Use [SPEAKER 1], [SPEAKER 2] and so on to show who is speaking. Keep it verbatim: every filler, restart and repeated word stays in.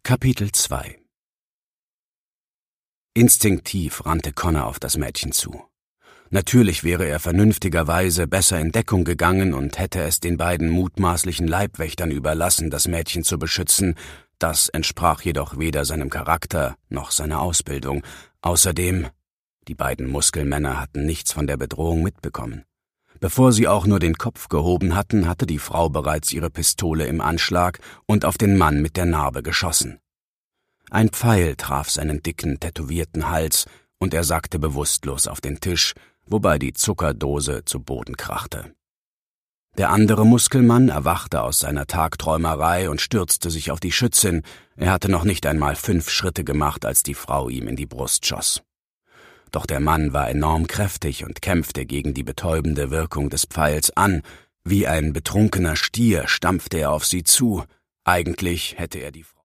[SPEAKER 1] Kapitel zwei. Instinktiv rannte Connor auf das Mädchen zu. Natürlich wäre er vernünftigerweise besser in Deckung gegangen und hätte es den beiden mutmaßlichen Leibwächtern überlassen, das Mädchen zu beschützen. Das entsprach jedoch weder seinem Charakter noch seiner Ausbildung. Außerdem, die beiden Muskelmänner hatten nichts von der Bedrohung mitbekommen. Bevor sie auch nur den Kopf gehoben hatten, hatte die Frau bereits ihre Pistole im Anschlag und auf den Mann mit der Narbe geschossen. Ein Pfeil traf seinen dicken, tätowierten Hals und er sackte bewusstlos auf den Tisch, wobei die Zuckerdose zu Boden krachte. Der andere Muskelmann erwachte aus seiner Tagträumerei und stürzte sich auf die Schützin. Er hatte noch nicht einmal fünf Schritte gemacht, als die Frau ihm in die Brust schoss. Doch der Mann war enorm kräftig und kämpfte gegen die betäubende Wirkung des Pfeils an. Wie ein betrunkener Stier stampfte er auf sie zu. Eigentlich hätte er die Frau